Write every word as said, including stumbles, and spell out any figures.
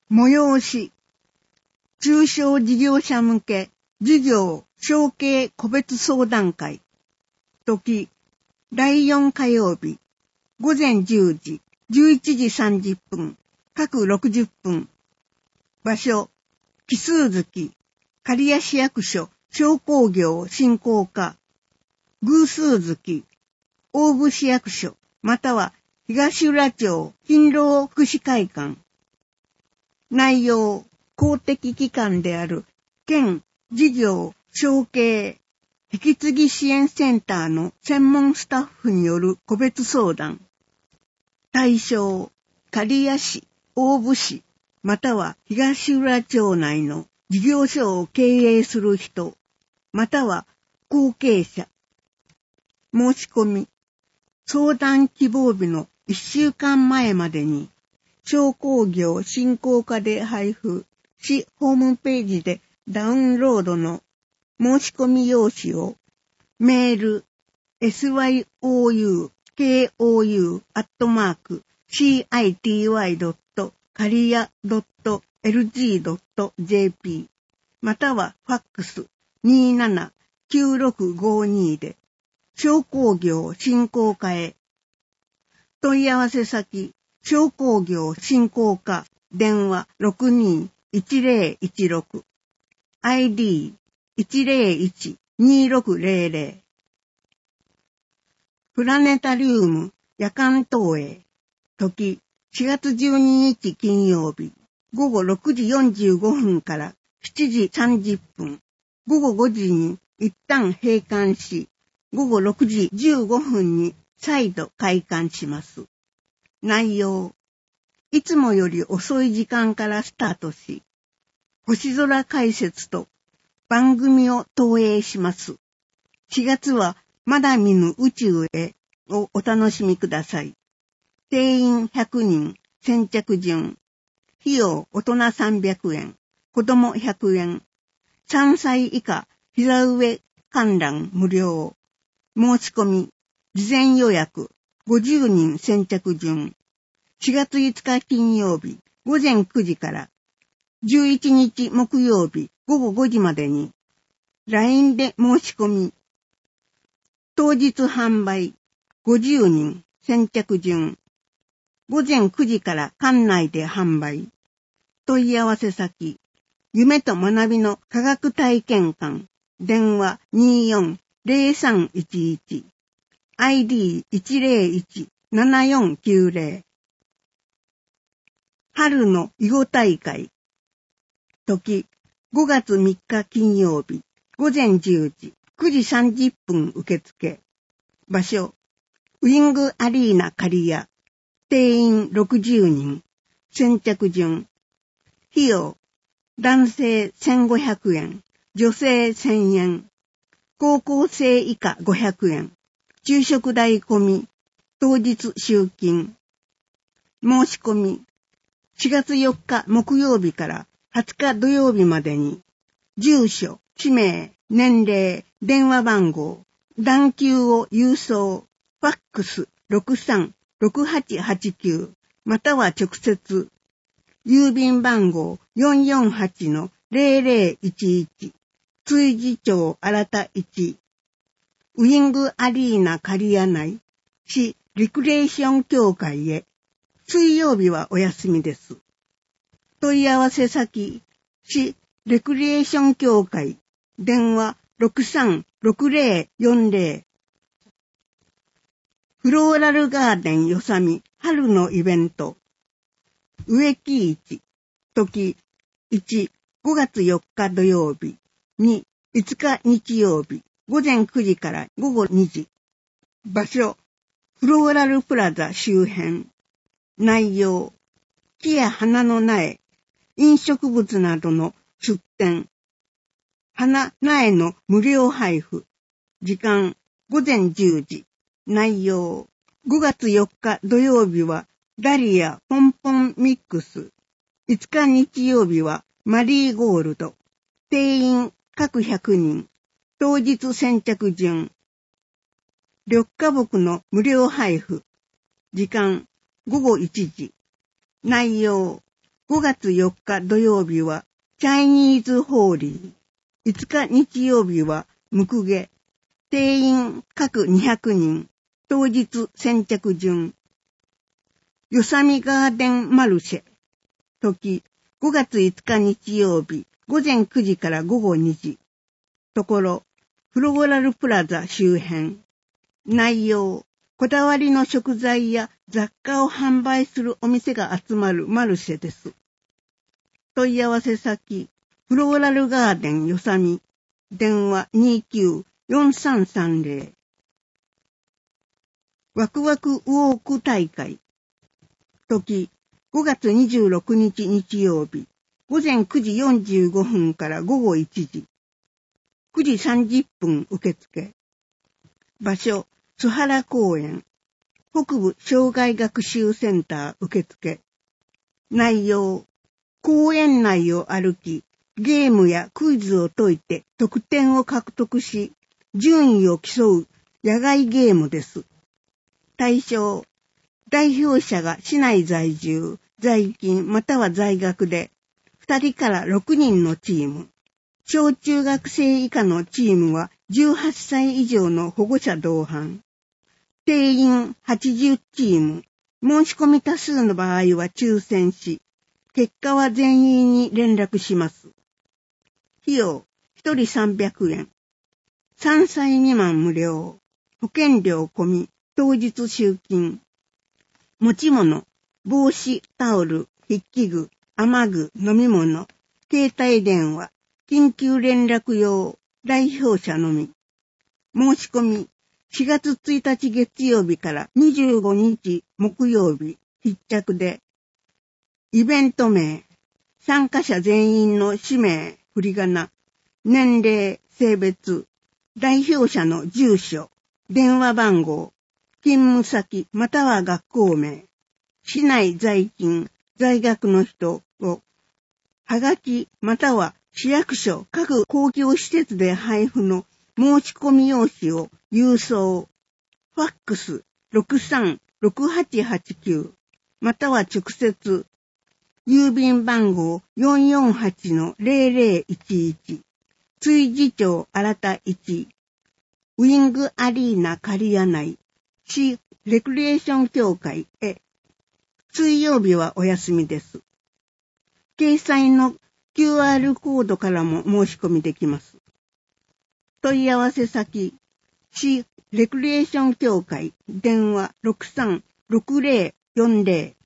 催し、中小事業者向け事業承継個別相談会。時、だいよん火曜日、午前じゅうじ、じゅういちじさんじゅっぷん、各ろくじゅっぷん。場所、奇数月、刈谷市役所商工業振興課。偶数月、大府市役所、または東浦町勤労福祉会館。内容、公的機関である県事業承継引き継ぎ支援センターの専門スタッフによる個別相談。対象、刈谷市、大府市、または東浦町内の事業所を経営する人、または後継者。申し込み、相談希望日のいっしゅうかんまえまでに、商工業振興課で配布、市ホームページでダウンロードの申し込み用紙を、メール、エスワイオーユーケーオーユー アットマーク、シーアイティーワイ ドット、カリヤ ドット、エルジー ドット、ジェーピー、またはファックス にーななきゅうろくごに で、商工業振興課へ。問い合わせ先、商工業振興課、電話 ろくにーいちぜろいちろく、アイディーいちぜろいちにろくぜろぜろ。プラネタリウム夜間投影。時、しがつじゅうににち金曜日、午後ろくじよんじゅうごふんからしちじさんじゅっぷん、午後ごじに一旦閉館し、午後ろくじじゅうごふんに再度開館します。内容、いつもより遅い時間からスタートし、星空解説と番組を投影します。しがつはまだ見ぬ宇宙へをお楽しみください。定員ひゃくにん、先着順。費用大人さんびゃくえん、子供ひゃくえん。さんさい以下、膝上観覧無料。申し込み、事前予約、ごじゅうにん先着順。しがついつか金曜日、午前くじから、じゅういちにち木曜日、午後ごじまでに、ライン で申し込み。当日販売、ごじゅうにん先着順。午前くじから館内で販売。問い合わせ先、夢と学びの科学体験館。電話 にーよんぜろさんいちいち、アイディーいちぜろいちななよんきゅうぜろ。春の囲碁大会。時、ごがつみっか金曜日、午前じゅうじ、くじさんじゅっぷん受付。場所、ウィングアリーナ刈谷。定員ろくじゅうにん。先着順。費用、男性せんごひゃくえん、女性せんえん。高校生以下ごひゃくえん。昼食代込み。当日集金。申し込み。しがつよっか木曜日からはつか土曜日までに、住所、氏名、年齢、電話番号、段休を郵送、ファックス ろくさんろくはちはちきゅう、または直接、郵便番号 よんよんはちのぜろぜろいちいち、築地町新田いち、ウィングアリーナ刈谷内、市リクレーション協会へ。水曜日はお休みです。問い合わせ先、市レクリエーション協会、電話 ろくさんろくぜろよんぜろ。フローラルガーデンよさみ春のイベント。植木市、時、いち、ごがつよっか土曜日、に、いつか日曜日、午前くじから午後にじ。場所、フローラルプラザ周辺。内容、木や花の苗、飲食物などの出店。花苗の無料配布。時間、ごぜんじゅうじ。内容、ごがつよっか土曜日はダリアポンポンミックス。いつか日曜日はマリーゴールド。定員各ひゃくにん。当日先着順。緑化木の無料配布。時間、ごごいちじ。内容、 ごがつよっか土曜日はチャイニーズホーリー。いつか日曜日はムクゲ。定員各にひゃくにん。当日先着順。よさみガーデンマルシェ。時、ごがついつか日曜日、午前くじから午後にじ。ところ、フローラルプラザ周辺。内容、こだわりの食材や雑貨を販売するお店が集まるマルシェです。問い合わせ先、フローラルガーデンよさみ。電話 にきゅうよんさんさんぜろ。ワクワクウォーク大会。時、ごがつにじゅうろくにち日曜日、午前くじよんじゅうごふんから午後いちじ。くじさんじゅっぷん受付。場所、須原公園。北部障害学習センター受付。内容、公園内を歩き、ゲームやクイズを解いて得点を獲得し、順位を競う野外ゲームです。対象、代表者が市内在住、在勤または在学で、ふたりからろくにんのチーム。小中学生以下のチームはじゅうはっさい以上の保護者同伴。定員はちじゅうチーム。申し込み多数の場合は抽選し、結果は全員に連絡します。費用、ひとりさんびゃくえん。さんさい未満無料。保険料込み、当日集金。持ち物、帽子、タオル、筆記具、雨具、飲み物、携帯電話、緊急連絡用、代表者のみ。申し込み、しがつついたち月曜日からにじゅうごにち木曜日、必着で、イベント名、参加者全員の氏名、振り仮名、年齢、性別、代表者の住所、電話番号、勤務先または学校名、市内在勤、在学の人を、はがきまたは市役所各公共施設で配布の申し込み用紙を郵送、ファックス ろくさんろくはちはちきゅう または直接、郵便番号 よんよんはちのぜろぜろいちいち、追事町新田いち、ウィングアリーナ刈谷内、市レクリエーション協会へ。水曜日はお休みです。掲載の キューアール コードからも申し込みできます。問い合わせ先、市レクリエーション協会、電話 ろくさんろくぜろよんぜろ